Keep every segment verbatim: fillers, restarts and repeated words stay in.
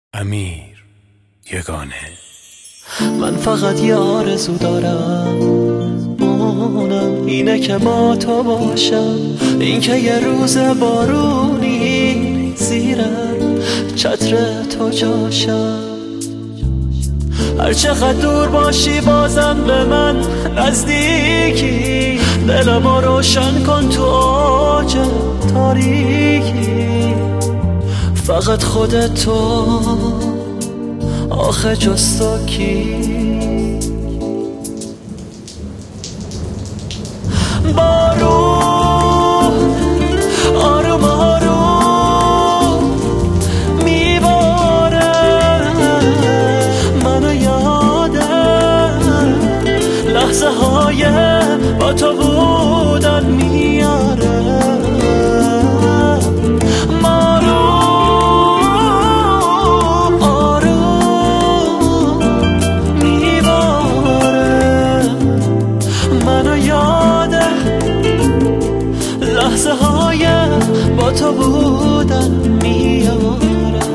امیر یگانه. من فقط یه آرزو دارم، اونم اینه که با تو باشم، این که یه روز بارونی زیر چتر تو جاشم. هر چقدر دور باشی بازم به من نزدیکی، دلمو روشن کن تو اوج تاریکی. فقط خودت تو، آخه جز تو کی؟ بارون آروم آروم میباره، منو یادم لحظه های با تو بودن میاره. لحظه های با تو بودن میاره.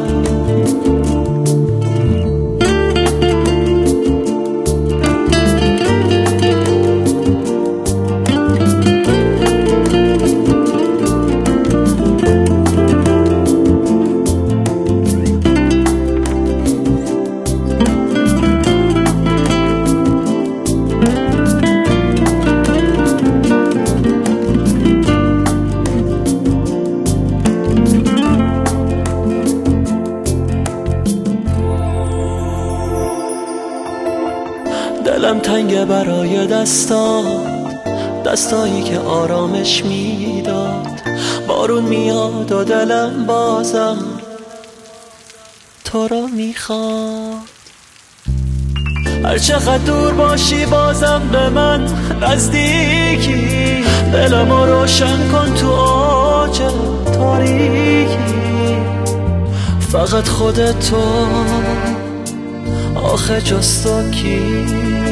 دلم تنگه برای دستات، دستایی که آرامش میداد. بارون میاد و دلم بازم تو رو میخواد. هر چقدر دور باشی بازم به من نزدیکی، دلمو روشن کن تو اوج تاریکی. فقط خودت تو، آخه جز تو کی؟